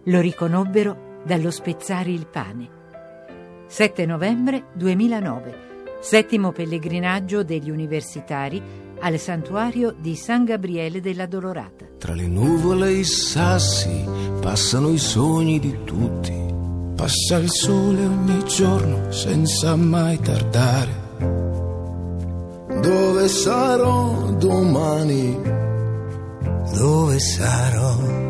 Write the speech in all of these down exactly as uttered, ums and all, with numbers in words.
Lo riconobbero dallo spezzare il pane. sette novembre duemilanove, settimo pellegrinaggio degli universitari al santuario di San Gabriele della Dolorata. Tra le nuvole e i sassi passano i sogni di tutti. Passa il sole ogni giorno senza mai tardare. Dove sarò domani? Dove sarò?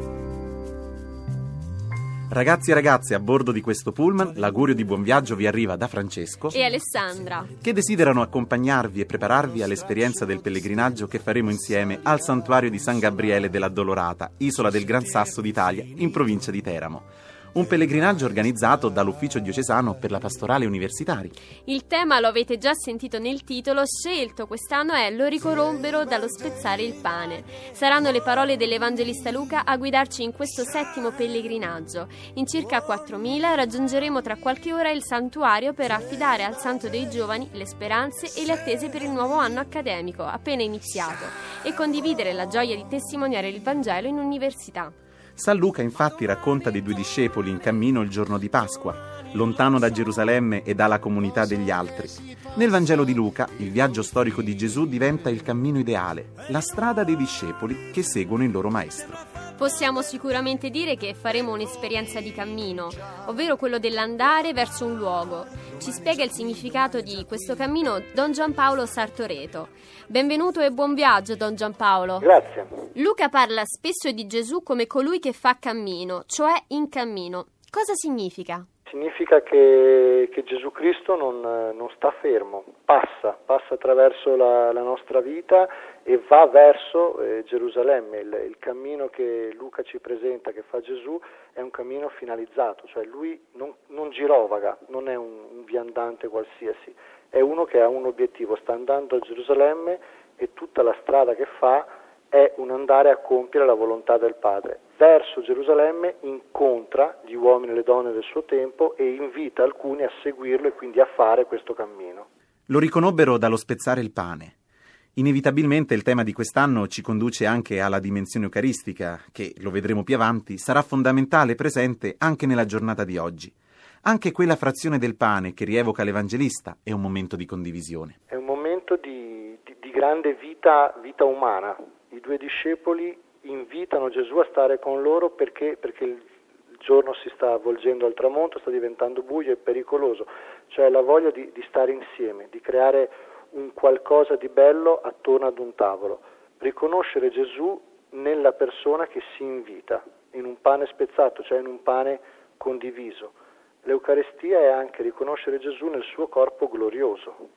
Ragazzi e ragazze, a bordo di questo pullman, l'augurio di buon viaggio vi arriva da Francesco e Alessandra, che desiderano accompagnarvi e prepararvi all'esperienza del pellegrinaggio che faremo insieme al santuario di San Gabriele della Dolorata, isola del Gran Sasso d'Italia, in provincia di Teramo. Un pellegrinaggio organizzato dall'Ufficio Diocesano per la Pastorale Universitari. Il tema lo avete già sentito nel titolo, scelto quest'anno è Lo riconobbero dallo spezzare il pane. Saranno le parole dell'Evangelista Luca a guidarci in questo settimo pellegrinaggio. In circa quattromila raggiungeremo tra qualche ora il santuario per affidare al Santo dei Giovani le speranze e le attese per il nuovo anno accademico appena iniziato e condividere la gioia di testimoniare il Vangelo in università. San Luca infatti racconta dei due discepoli in cammino il giorno di Pasqua, lontano da Gerusalemme e dalla comunità degli altri. Nel Vangelo di Luca, il viaggio storico di Gesù diventa il cammino ideale, la strada dei discepoli che seguono il loro maestro. Possiamo sicuramente dire che faremo un'esperienza di cammino, ovvero quello dell'andare verso un luogo. Ci spiega il significato di questo cammino Don Giampaolo Sartoreto. Benvenuto e buon viaggio, Don Giampaolo. Grazie. Luca parla spesso di Gesù come colui che fa cammino, cioè in cammino. Cosa significa? Significa che, che Gesù Cristo non, non sta fermo, passa, passa attraverso la, la nostra vita e va verso eh, Gerusalemme. Il, il cammino che Luca ci presenta, che fa Gesù, è un cammino finalizzato, cioè lui non, non girovaga, non è un, un viandante qualsiasi, è uno che ha un obiettivo, sta andando a Gerusalemme e tutta la strada che fa è un andare a compiere la volontà del Padre. Verso Gerusalemme incontra gli uomini e le donne del suo tempo e invita alcuni a seguirlo e quindi a fare questo cammino. Lo riconobbero dallo spezzare il pane. Inevitabilmente il tema di quest'anno ci conduce anche alla dimensione eucaristica, che, lo vedremo più avanti, sarà fondamentale e presente anche nella giornata di oggi. Anche quella frazione del pane che rievoca l'Evangelista è un momento di condivisione. È un momento di, di, di grande vita, vita umana. I due discepoli invitano Gesù a stare con loro perché, perché il giorno si sta avvolgendo al tramonto, sta diventando buio e pericoloso, cioè la voglia di, di stare insieme, di creare un qualcosa di bello attorno ad un tavolo, riconoscere Gesù nella persona che si invita, in un pane spezzato, cioè in un pane condiviso. L'Eucaristia è anche riconoscere Gesù nel suo corpo glorioso,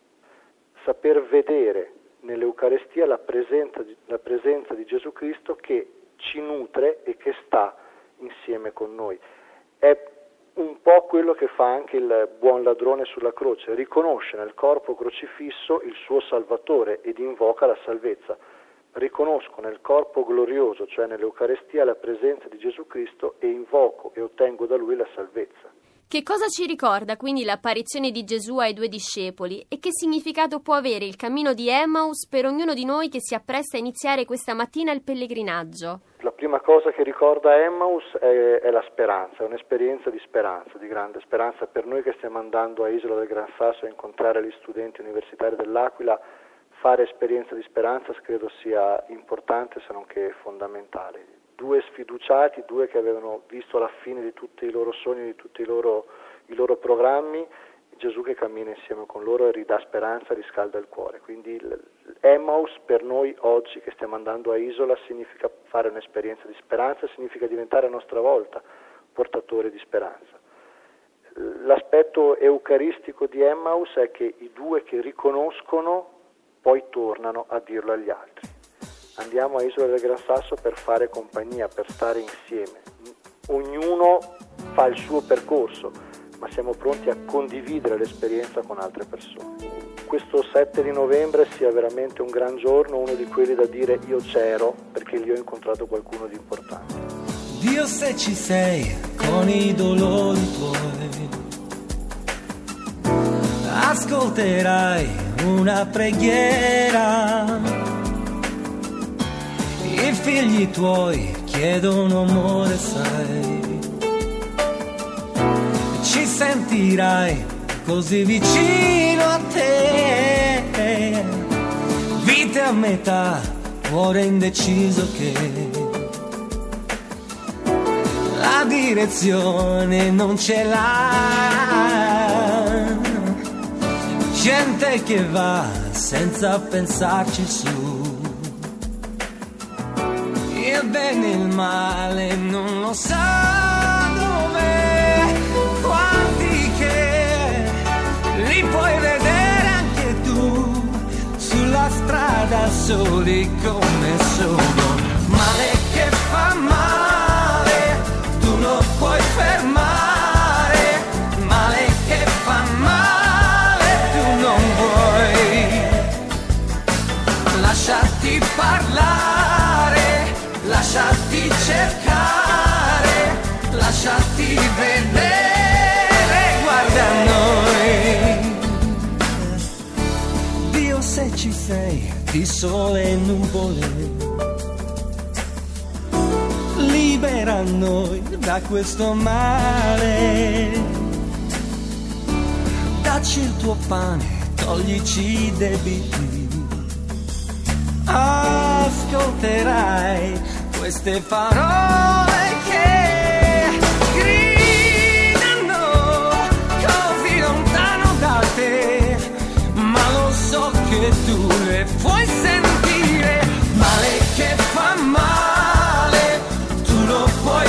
saper vedere nell'Eucaristia la presenza, la presenza di Gesù Cristo che ci nutre e che sta insieme con noi. È un po' quello che fa anche il buon ladrone sulla croce, riconosce nel corpo crocifisso il suo Salvatore ed invoca la salvezza. Riconosco nel corpo glorioso, cioè nell'Eucaristia, la presenza di Gesù Cristo e invoco e ottengo da Lui la salvezza. Che cosa ci ricorda quindi l'apparizione di Gesù ai due discepoli e che significato può avere il cammino di Emmaus per ognuno di noi che si appresta a iniziare questa mattina il pellegrinaggio? La prima cosa che ricorda Emmaus è, è la speranza, è un'esperienza di speranza, di grande speranza per noi che stiamo andando a Isola del Gran Sasso a incontrare gli studenti universitari dell'Aquila. Fare esperienza di speranza credo sia importante se non che fondamentale. Due sfiduciati, due che avevano visto la fine di tutti i loro sogni, di tutti i loro, i loro programmi, Gesù che cammina insieme con loro e ridà speranza, riscalda il cuore. Quindi Emmaus per noi oggi che stiamo andando a Isola significa fare un'esperienza di speranza, significa diventare a nostra volta portatori di speranza. L'aspetto eucaristico di Emmaus è che i due che riconoscono poi tornano a dirlo agli altri. Andiamo a Isola del Gran Sasso per fare compagnia, per stare insieme. Ognuno fa il suo percorso, ma siamo pronti a condividere l'esperienza con altre persone. Questo sette di novembre sia veramente un gran giorno, uno di quelli da dire io c'ero, perché lì ho incontrato qualcuno di importante. Dio, se ci sei con i dolori tuoi, ascolterai una preghiera. I figli tuoi chiedono amore, sai. ci sentirai così vicino a te. Vite a metà, cuore indeciso che la direzione non ce l'ha. Gente che va senza pensarci su, il bene e il male non lo sa dove. Quanti che li puoi vedere anche tu sulla strada soli come sono. Male che fa male, tu lo puoi fermare. Male che fa male, tu non vuoi lasciarti parlare, lasciarti cercare, lasciarti vedere. Guarda noi, Dio se ci sei, di sole e nuvole, libera noi da questo male. Dacci il tuo pane, toglici i debiti. Ascolterai queste parole che gridano così lontano da te, ma lo so che tu le puoi sentire. Male che fa male, tu lo puoi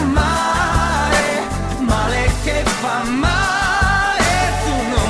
fermare. Male che fa male, tu non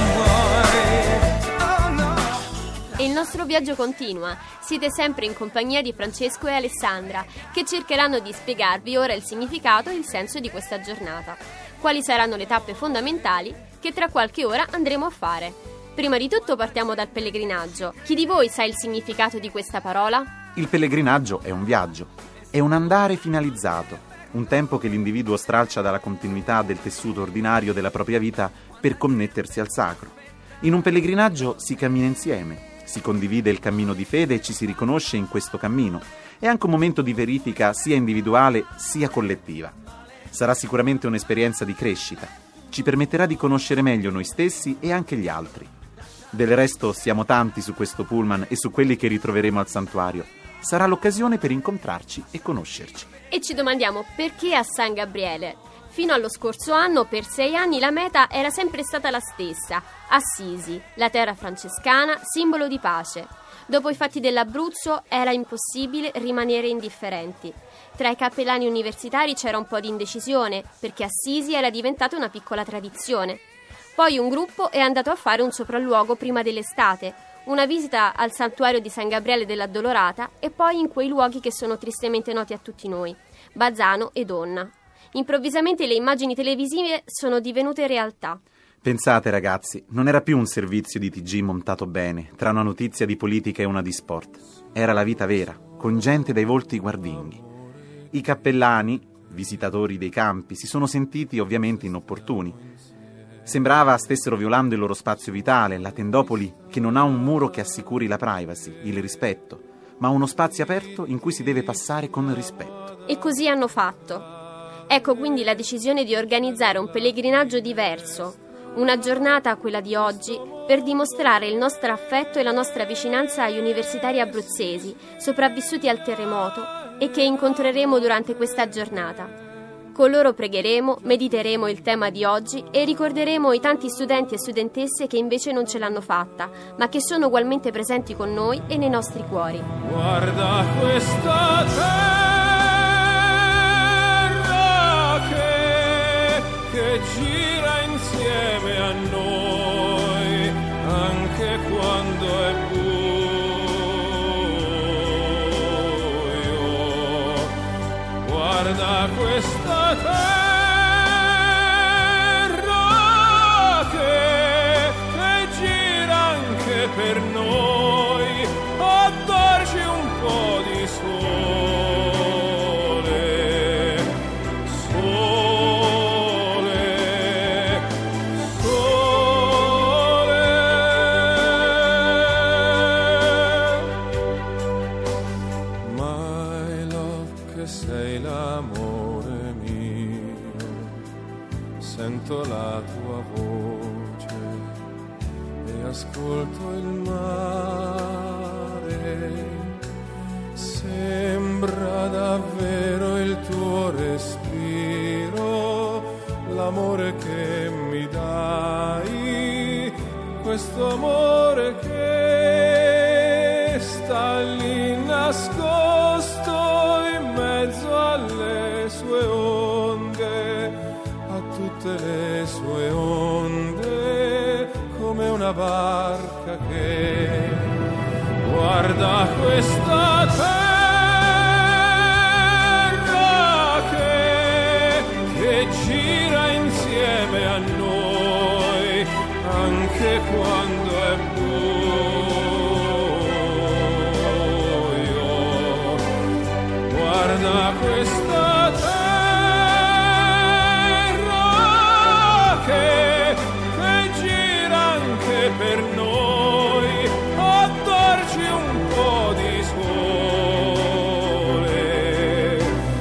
vuoi. Oh no. E il nostro viaggio continua. Siete sempre in compagnia di Francesco e Alessandra, che cercheranno di spiegarvi ora il significato e il senso di questa giornata. Quali saranno le tappe fondamentali che tra qualche ora andremo a fare. Prima di tutto partiamo dal pellegrinaggio. Chi di voi sa il significato di questa parola? Il pellegrinaggio è un viaggio, è un andare finalizzato, un tempo che l'individuo stralcia dalla continuità del tessuto ordinario della propria vita per connettersi al sacro. In un pellegrinaggio si cammina insieme, si condivide il cammino di fede e ci si riconosce in questo cammino. È anche un momento di verifica sia individuale sia collettiva. Sarà sicuramente un'esperienza di crescita. Ci permetterà di conoscere meglio noi stessi e anche gli altri. Del resto siamo tanti su questo pullman e su quelli che ritroveremo al santuario. Sarà l'occasione per incontrarci e conoscerci. E ci domandiamo perché a San Gabriele? Fino allo scorso anno, per sei anni, la meta era sempre stata la stessa: Assisi, la terra francescana, simbolo di pace. Dopo i fatti dell'Abruzzo era impossibile rimanere indifferenti. Tra i cappellani universitari c'era un po' di indecisione, perché Assisi era diventata una piccola tradizione. Poi un gruppo è andato a fare un sopralluogo prima dell'estate, una visita al santuario di San Gabriele dell'Addolorata e poi in quei luoghi che sono tristemente noti a tutti noi, Bazzano e Onna. Improvvisamente le immagini televisive sono divenute realtà. Pensate ragazzi, non era più un servizio di T G montato bene, tra una notizia di politica e una di sport. Era la vita vera, con gente dai volti guardinghi. I cappellani, visitatori dei campi, si sono sentiti ovviamente inopportuni. Sembrava stessero violando il loro spazio vitale, la tendopoli che non ha un muro che assicuri la privacy, il rispetto, ma uno spazio aperto in cui si deve passare con rispetto. E così hanno fatto. Ecco quindi la decisione di organizzare un pellegrinaggio diverso, una giornata, quella di oggi, per dimostrare il nostro affetto e la nostra vicinanza agli universitari abruzzesi, sopravvissuti al terremoto e che incontreremo durante questa giornata. Con loro pregheremo, mediteremo il tema di oggi e ricorderemo i tanti studenti e studentesse che invece non ce l'hanno fatta, ma che sono ugualmente presenti con noi e nei nostri cuori. Guarda questa terra che, che gira insieme a noi, anche quando è buio. Guarda questa terra che, che gira anche per noi, a darci un po' di sole, sole, sole. My love, che sei l'amore mio, ascolto il mare, sembra davvero il tuo respiro, l'amore che mi dai, questo amore che sta lì nascosto in mezzo alle sue onde, a tutte le sue onde, come una barca che guarda questa terra che, che gira insieme a noi anche quando è buio. Guarda questa terra che, che gira anche per noi a darci un po' di sole.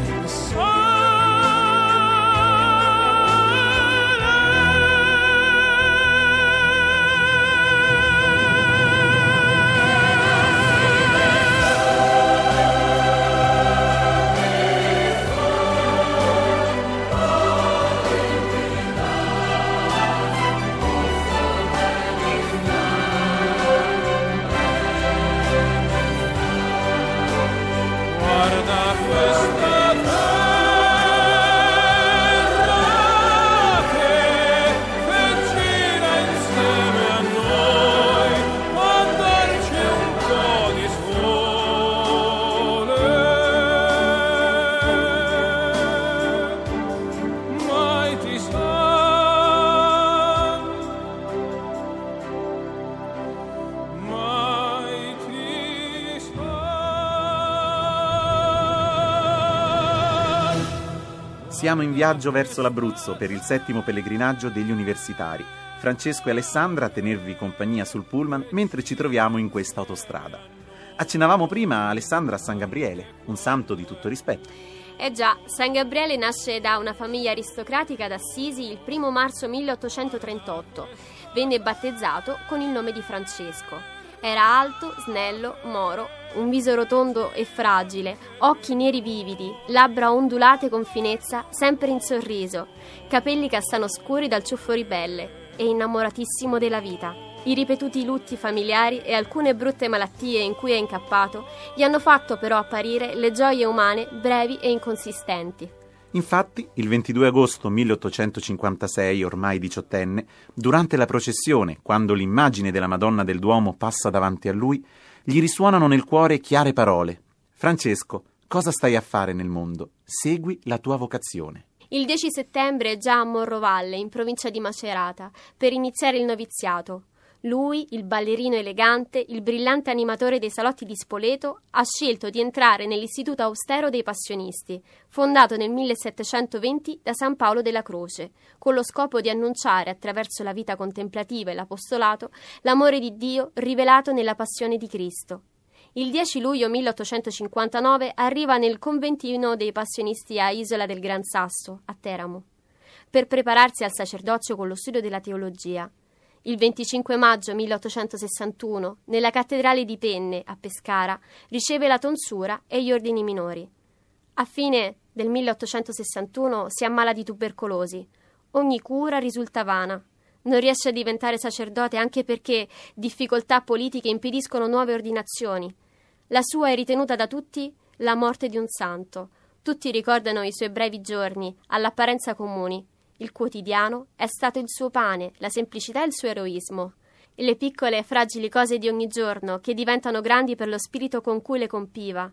Siamo in viaggio verso l'Abruzzo per il settimo pellegrinaggio degli universitari. Francesco e Alessandra a tenervi compagnia sul pullman mentre ci troviamo in questa autostrada. Accennavamo prima a Alessandra a San Gabriele, un santo di tutto rispetto. Eh già, San Gabriele nasce da una famiglia aristocratica ad Assisi il primo marzo milleottocentotrentotto. Venne battezzato con il nome di Francesco. Era alto, snello, moro, un viso rotondo e fragile, occhi neri vividi, labbra ondulate con finezza, sempre in sorriso, capelli castano scuri dal ciuffo ribelle e innamoratissimo della vita. I ripetuti lutti familiari e alcune brutte malattie in cui è incappato gli hanno fatto però apparire le gioie umane brevi e inconsistenti. Infatti, il ventidue agosto milleottocentocinquantasei, ormai diciottenne, durante la processione, quando l'immagine della Madonna del Duomo passa davanti a lui, gli risuonano nel cuore chiare parole. Francesco, cosa stai a fare nel mondo? Segui la tua vocazione. Il dieci settembre è già a Morrovalle, in provincia di Macerata, per iniziare il noviziato. Lui, il ballerino elegante, il brillante animatore dei salotti di Spoleto, ha scelto di entrare nell'Istituto Austero dei Passionisti, fondato nel millesettecentoventi da San Paolo della Croce, con lo scopo di annunciare, attraverso la vita contemplativa e l'apostolato, l'amore di Dio rivelato nella passione di Cristo. Il dieci luglio milleottocentocinquantanove arriva nel conventino dei Passionisti a Isola del Gran Sasso, a Teramo, per prepararsi al sacerdozio con lo studio della teologia. Il venticinque maggio milleottocentosessantuno, nella cattedrale di Penne, a Pescara, riceve la tonsura e gli ordini minori. A fine del milleottocentosessantuno si ammala di tubercolosi. Ogni cura risulta vana. Non riesce a diventare sacerdote anche perché difficoltà politiche impediscono nuove ordinazioni. La sua è ritenuta da tutti la morte di un santo. Tutti ricordano i suoi brevi giorni, all'apparenza comuni. Il quotidiano è stato il suo pane, la semplicità e il suo eroismo. E le piccole e fragili cose di ogni giorno che diventano grandi per lo spirito con cui le compiva.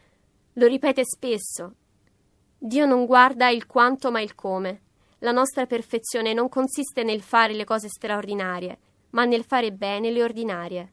Lo ripete spesso. Dio non guarda il quanto ma il come. La nostra perfezione non consiste nel fare le cose straordinarie, ma nel fare bene le ordinarie.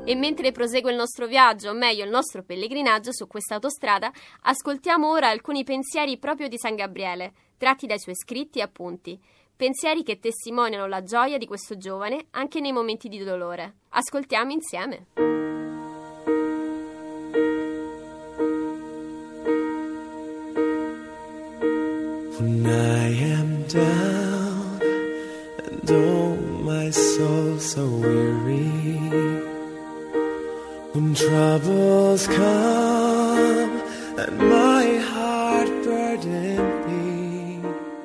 E mentre prosegue il nostro viaggio, o meglio il nostro pellegrinaggio su questa autostrada, ascoltiamo ora alcuni pensieri proprio di San Gabriele, tratti dai suoi scritti e appunti. Pensieri che testimoniano la gioia di questo giovane anche nei momenti di dolore. Ascoltiamo insieme. When I am down and oh my soul so weary, when troubles come and my heart burden be.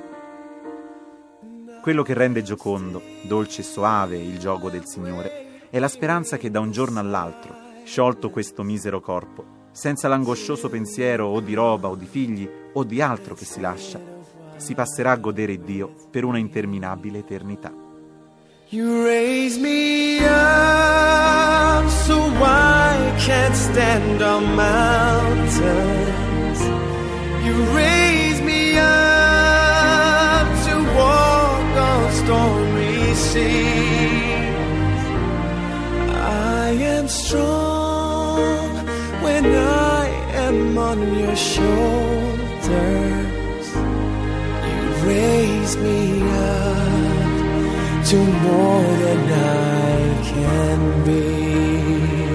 Quello che rende giocondo, dolce e soave il gioco del Signore è la speranza che da un giorno all'altro, sciolto questo misero corpo, senza l'angoscioso pensiero o di roba o di figli o di altro che si lascia, si passerà a godere Dio per una interminabile eternità. You raise me up so I can't stand on mountains. You raise me up to walk on stormy seas. I am strong when I am on your shoulders. Raise me up to more than I can be.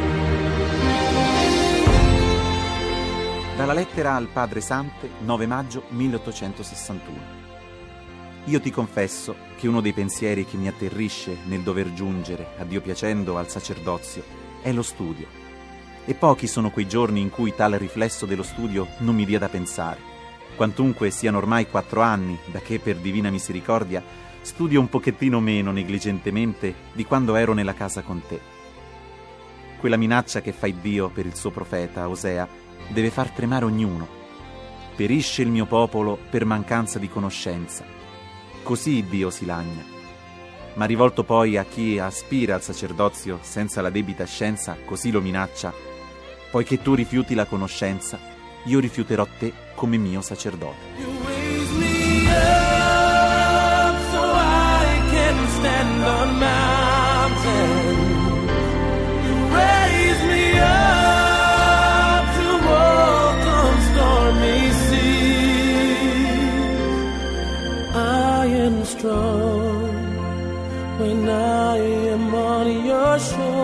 Dalla lettera al Padre Sante, nove maggio milleottocentosessantuno. Io ti confesso che uno dei pensieri che mi atterrisce nel dover giungere, a Dio piacendo, al sacerdozio è lo studio. E pochi sono quei giorni in cui tale riflesso dello studio non mi dia da pensare. Quantunque siano ormai quattro anni da che per divina misericordia studio un pochettino meno negligentemente di quando ero nella casa con te. Quella minaccia che fa Dio per il suo profeta Osea deve far tremare ognuno. Perisce il mio popolo per mancanza di conoscenza. Così Dio si lagna. Ma rivolto poi a chi aspira al sacerdozio senza la debita scienza, così lo minaccia: poiché tu rifiuti la conoscenza, io rifiuterò te come mio sacerdote. You raise me up so I can stand on mountains. You raise me up to walk on stormy seas. I am strong when I am on your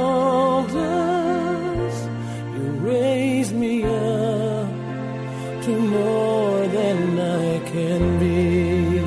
shoulders. You raise me up to more than I can be.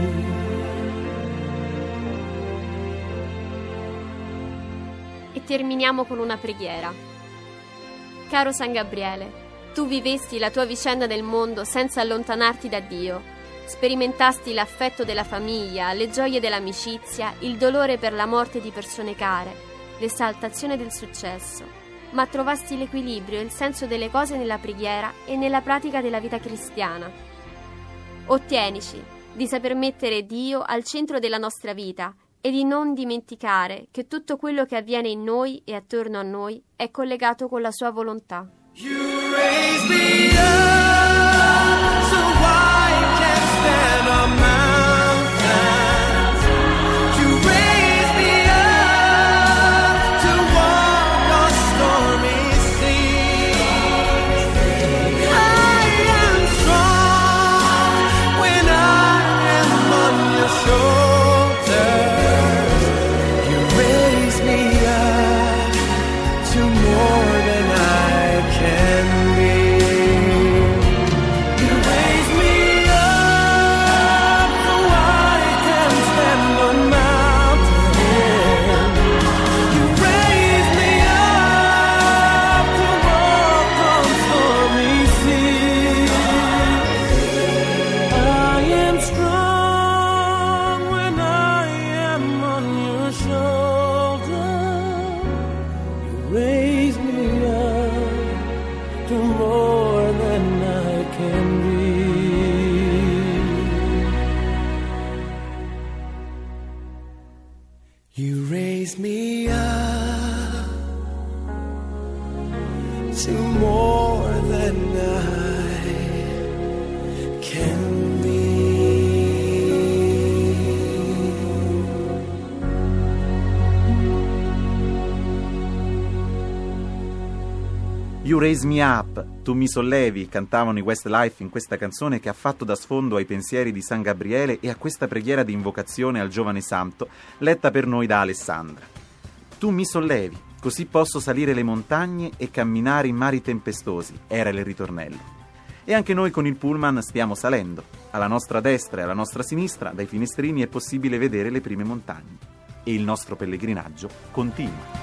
E terminiamo con una preghiera. Caro San Gabriele, tu vivesti la tua vicenda del mondo senza allontanarti da Dio. Sperimentasti l'affetto della famiglia, le gioie dell'amicizia, il dolore per la morte di persone care, l'esaltazione del successo. Ma trovasti l'equilibrio e il senso delle cose nella preghiera e nella pratica della vita cristiana. Ottienici di saper mettere Dio al centro della nostra vita e di non dimenticare che tutto quello che avviene in noi e attorno a noi è collegato con la sua volontà. You raise me up so I can stand on mountains. You raise me up to walk on stormy seas. I am strong when I am on your shoulders. You raise me up to more than I can be. You raise me up so I can stand on mountains. You raise me up to walk on stormy seas. I am strong when I am on your shoulder. You raise me up to more than I can be. You raise me up to more than I can be. You Raise Me Up, Tu mi sollevi, cantavano i Westlife in questa canzone che ha fatto da sfondo ai pensieri di San Gabriele e a questa preghiera di invocazione al giovane santo, letta per noi da Alessandra. Tu mi sollevi, così posso salire le montagne e camminare in mari tempestosi, era il ritornello. E anche noi con il pullman stiamo salendo. Alla nostra destra e alla nostra sinistra, dai finestrini, è possibile vedere le prime montagne. E il nostro pellegrinaggio continua.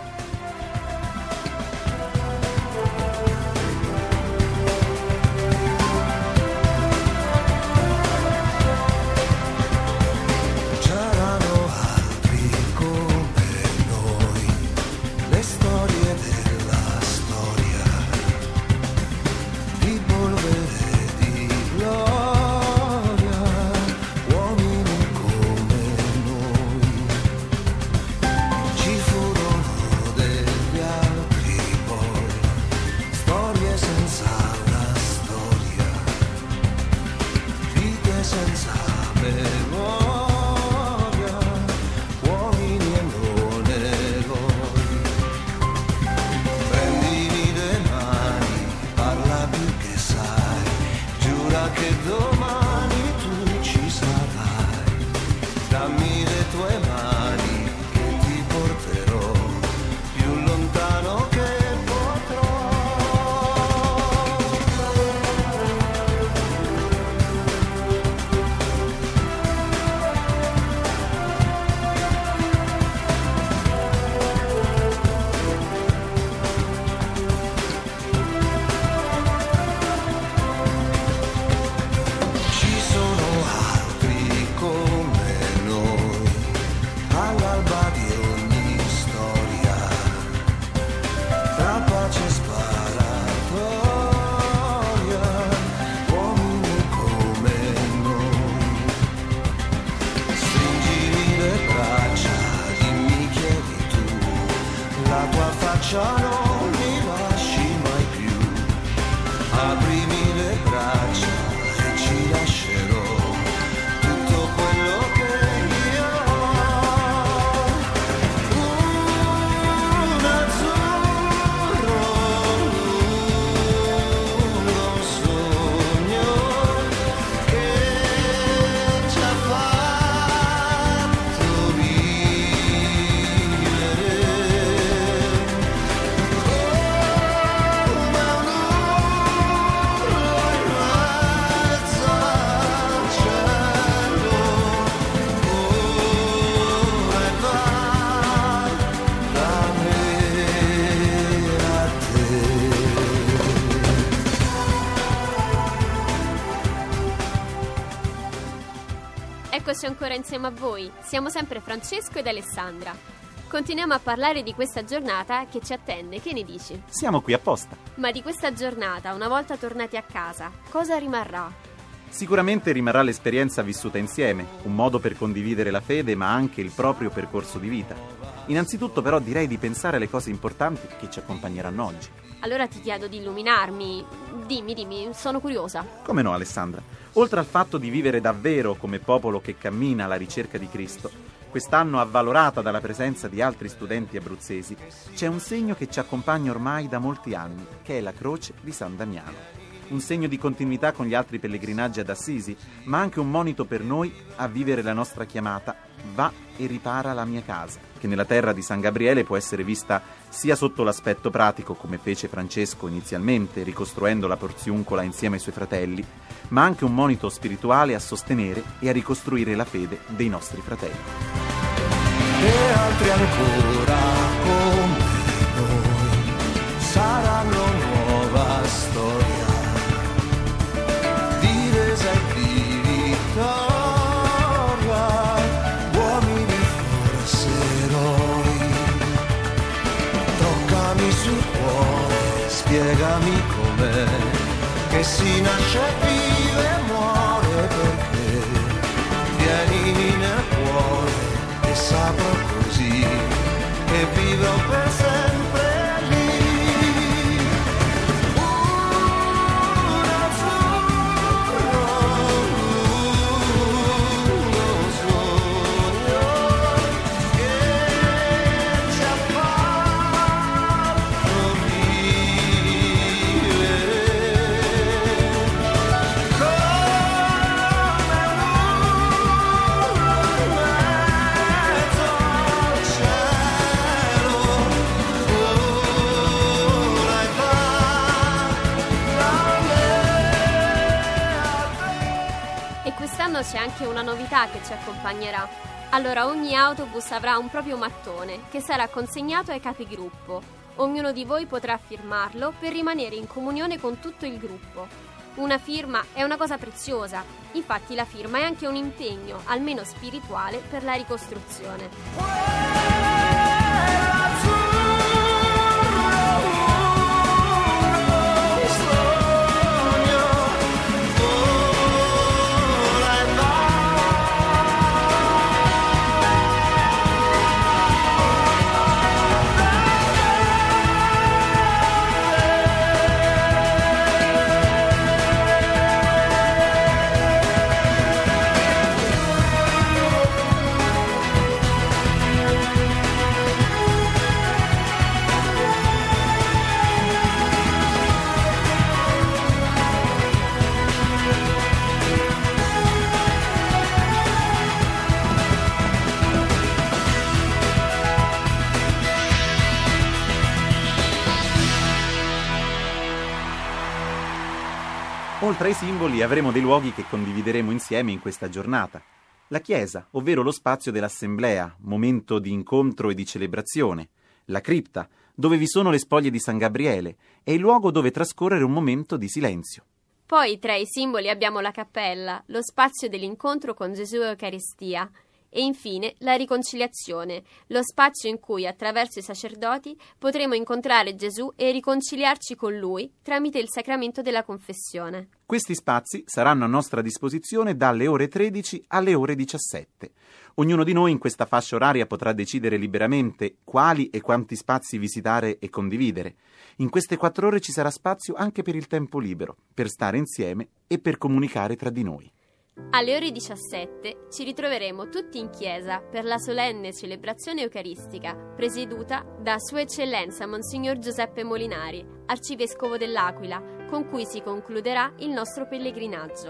Non mi lasci mai più, aprimi le braccia e ci lascerò tutto quello che io ho. Un azzurro, un sogno che ci ha fatto vivere. Eccoci ancora insieme a voi, siamo sempre Francesco ed Alessandra. Continuiamo a parlare di questa giornata che ci attende, che ne dici? Siamo qui apposta. Ma di questa giornata, una volta tornati a casa, cosa rimarrà? Sicuramente rimarrà l'esperienza vissuta insieme, un modo per condividere la fede ma anche il proprio percorso di vita. Innanzitutto però direi di pensare alle cose importanti che ci accompagneranno oggi. Allora ti chiedo di illuminarmi, dimmi, dimmi, sono curiosa. Come no, Alessandra? Oltre al fatto di vivere davvero come popolo che cammina alla ricerca di Cristo, quest'anno avvalorata dalla presenza di altri studenti abruzzesi, c'è un segno che ci accompagna ormai da molti anni, che è la croce di San Damiano. Un segno di continuità con gli altri pellegrinaggi ad Assisi, ma anche un monito per noi a vivere la nostra chiamata «Va e ripara la mia casa», che nella terra di San Gabriele può essere vista sia sotto l'aspetto pratico, come fece Francesco inizialmente, ricostruendo la Porziuncola insieme ai suoi fratelli, ma anche un monito spirituale a sostenere e a ricostruire la fede dei nostri fratelli. E altri ancora come noi saranno nuova storia di resa e di vittoria, uomini forse eroi. Toccami sul cuore, spiegami com'è che si nasce, vive e muore, perché tienimi nel cuore e saprò così che vivrò per sempre lì. Un azzurro, uno sogno che ci ha fatto vivere. anche una novità che ci accompagnerà. Allora, ogni autobus avrà un proprio mattone che sarà consegnato ai capigruppo. Ognuno di voi potrà firmarlo per rimanere in comunione con tutto il gruppo. Una firma è una cosa preziosa, infatti la firma è anche un impegno, almeno spirituale, per la ricostruzione. Oltre ai simboli avremo dei luoghi che condivideremo insieme in questa giornata. La chiesa, ovvero lo spazio dell'assemblea, momento di incontro e di celebrazione. La cripta, dove vi sono le spoglie di San Gabriele, è il luogo dove trascorrere un momento di silenzio. Poi tra i simboli abbiamo la cappella, lo spazio dell'incontro con Gesù e Eucaristia. E infine la riconciliazione, lo spazio in cui attraverso i sacerdoti potremo incontrare Gesù e riconciliarci con Lui tramite il sacramento della confessione. Questi spazi saranno a nostra disposizione dalle ore tredici alle ore diciassette. Ognuno di noi in questa fascia oraria potrà decidere liberamente quali e quanti spazi visitare e condividere. In queste quattro ore ci sarà spazio anche per il tempo libero, per stare insieme e per comunicare tra di noi. Alle ore diciassette ci ritroveremo tutti in chiesa per la solenne celebrazione eucaristica presieduta da Sua Eccellenza Monsignor Giuseppe Molinari, Arcivescovo dell'Aquila, con cui si concluderà il nostro pellegrinaggio.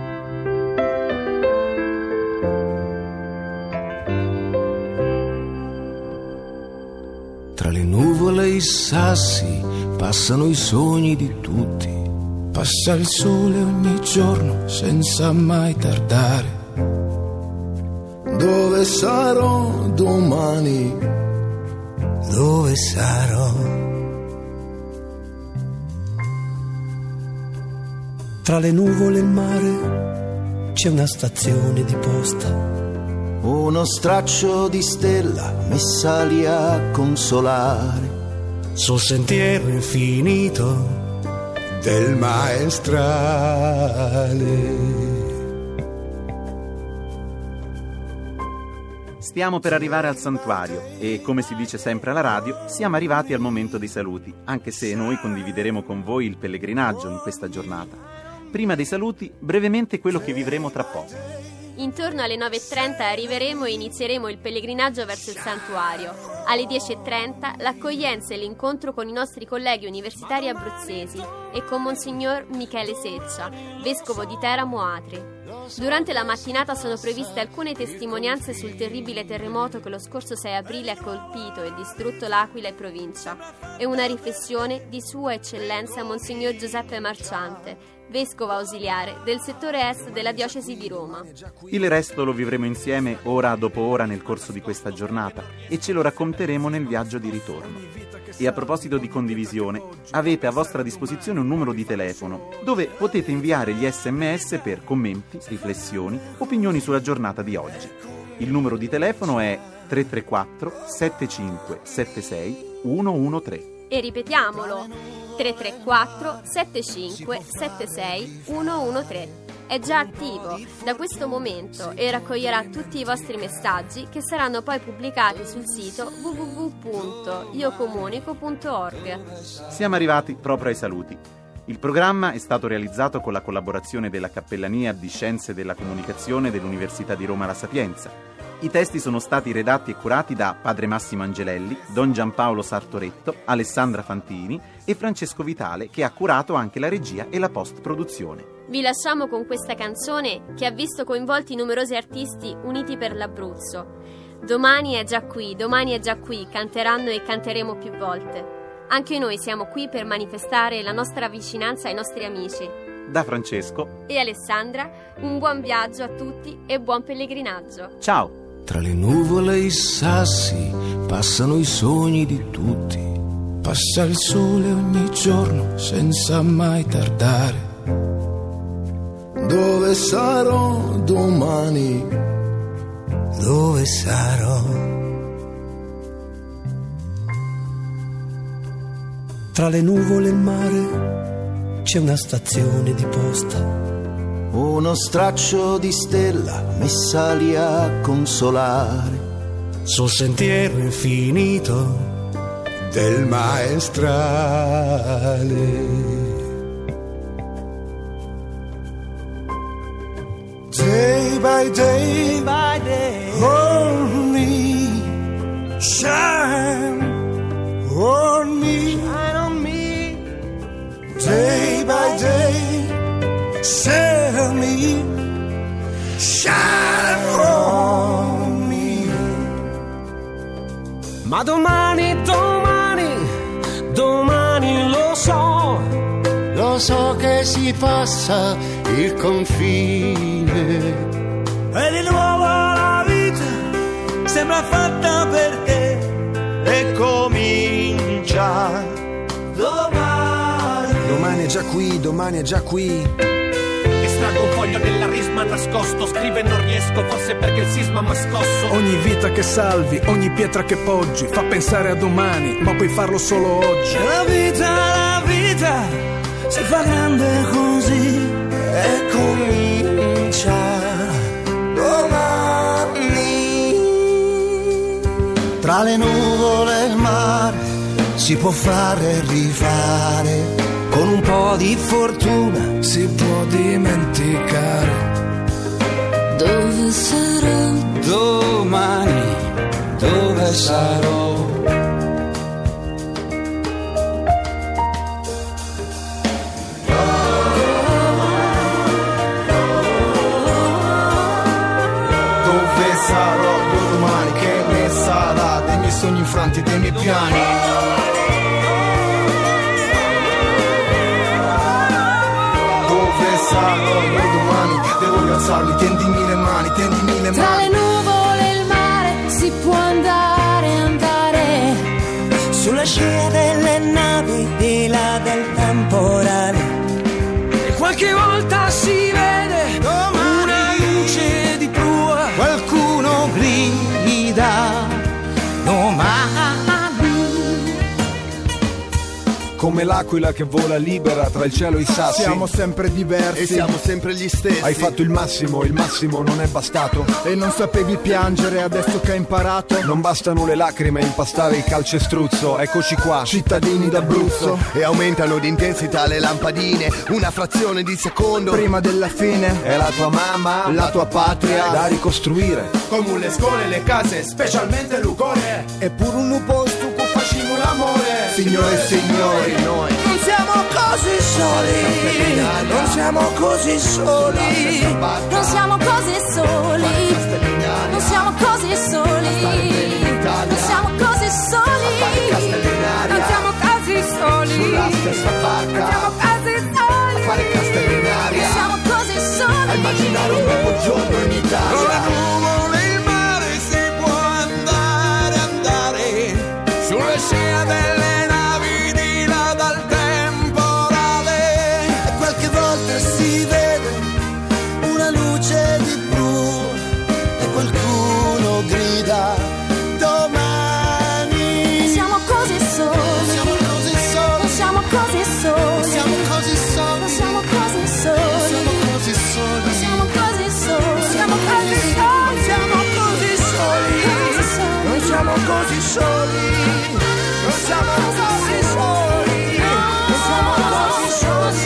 Tra le nuvole e i sassi passano i sogni di tutti. Passa il sole ogni giorno senza mai tardare. Dove sarò domani? Dove sarò? Tra le nuvole e il mare c'è una stazione di posta. Uno straccio di stella mi sali a consolare. Sul sentiero infinito del maestrale. Stiamo per arrivare al santuario e, come si dice sempre alla radio, siamo arrivati al momento dei saluti, anche se noi condivideremo con voi il pellegrinaggio in questa giornata. Prima dei saluti, brevemente quello che vivremo tra poco. Intorno alle nove e trenta arriveremo e inizieremo il pellegrinaggio verso il santuario. Alle dieci e trenta l'accoglienza e l'incontro con i nostri colleghi universitari abruzzesi e con Monsignor Michele Seccia, vescovo di Teramo Atri. Durante la mattinata sono previste alcune testimonianze sul terribile terremoto che lo scorso sei aprile ha colpito e distrutto l'Aquila e provincia e una riflessione di Sua Eccellenza Monsignor Giuseppe Marciante, vescovo ausiliare del settore est della diocesi di Roma. Il resto lo vivremo insieme ora dopo ora nel corso di questa giornata e ce lo racconteremo nel viaggio di ritorno. E a proposito di condivisione, avete a vostra disposizione un numero di telefono dove potete inviare gli sms per commenti, riflessioni, opinioni sulla giornata di oggi. Il numero di telefono è tre tre quattro sette cinque sette sei uno uno tre. E ripetiamolo, tre tre quattro sette cinque sette sei uno uno tre. È già attivo da questo momento e raccoglierà tutti i vostri messaggi che saranno poi pubblicati sul sito w w w punto io comunico punto org. Siamo arrivati proprio ai saluti. Il programma è stato realizzato con la collaborazione della Cappellania di Scienze della Comunicazione dell'Università di Roma La Sapienza. I testi sono stati redatti e curati da Padre Massimo Angelelli, Don Giampaolo Sartoretto, Alessandra Fantini e Francesco Vitale, che ha curato anche la regia e la post-produzione. Vi lasciamo con questa canzone che ha visto coinvolti numerosi artisti uniti per l'Abruzzo. Domani è già qui, domani è già qui, canteranno e canteremo più volte. Anche noi siamo qui per manifestare la nostra vicinanza ai nostri amici. da Francesco e Alessandra, un buon viaggio a tutti e buon pellegrinaggio. Ciao! Tra le nuvole e i sassi passano i sogni di tutti. Passa il sole ogni giorno senza mai tardare. Dove sarò domani? Dove sarò? Tra le nuvole e il mare c'è una stazione di posta. Uno straccio di stella messa lì a consolare. Sul sentiero infinito del maestrale. Day by day, by day, on me, shine on me, shine on me. Day by day, tell me, shine on me. Ma domani, domani, domani lo so, lo so che si passa il confine. e di nuovo la vita sembra fatta per te e comincia domani. Domani è già qui, domani è già qui. Estraggo un foglio della risma nascosto, scrivo e non riesco, forse perché il sisma m'ha scosso. Ogni vita che salvi, ogni pietra che poggi fa pensare a domani, ma puoi farlo solo oggi. La vita, la vita si fa grande così e comincia domani. Tra le nuvole e il mare si può fare e rifare. Con un po' di fortuna si può dimenticare. Dove sarò domani, dove sarò? Dove sarò io domani? Che ne sarà dei miei sogni infranti, dei miei piani? Sarò io domani, devo rialzarli, tendimi le mani, tendimi le mani. Tra le nuvole e il mare si può andare, andare sulla scia delle navi di là del temporale. E qualche volta si vede domani una luce di prua, qualcuno grida domani. Come l'aquila che vola libera tra il cielo e i sassi. Siamo sempre diversi e siamo sempre gli stessi. Hai fatto il massimo, il massimo non è bastato. E non sapevi piangere adesso che hai imparato. Non bastano le lacrime a impastare il calcestruzzo. Eccoci qua, cittadini d'Abruzzo. E aumentano di intensità le lampadine, una frazione di secondo prima della fine. È la tua mamma, la tua patria da ricostruire. Come le scuole, le case, specialmente l'ucore. Eppure un posto che facciamo l'amore. Signore e signori, noi non siamo così soli, non siamo così soli, non siamo così soli, non siamo così soli, non siamo così soli, non siamo così soli, sulla stessa barca, non siamo così soli, a fare castelli in aria, non siamo così soli, a immaginare un nuovo giorno in Italia. Il mare si può andare, andare sulle scia delle si vede una luce di blu e qualcuno grida domani. Siamo così soli, siamo così soli, siamo così soli, siamo così soli, siamo così soli, siamo così soli, siamo così soli, siamo così soli, siamo così soli, non siamo così soli, non siamo così soli, non siamo così soli.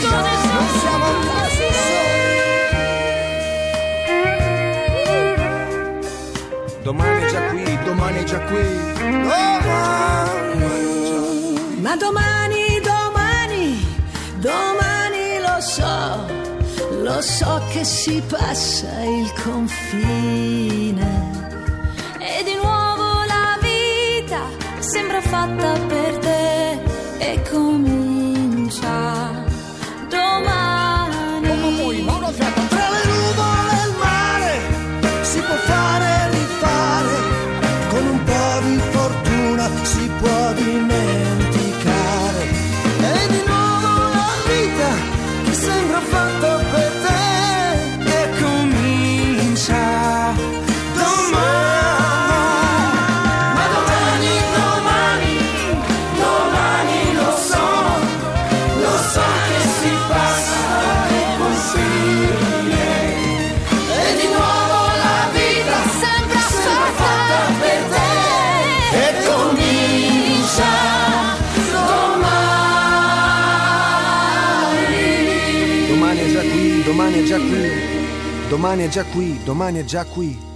Domani è già qui, domani è già qui. Domani. Ma domani, domani, domani lo so, lo so che si passa il confine e di nuovo la vita sembra fatta per te e comincia domani. domani è già qui, domani è già qui, domani è già qui.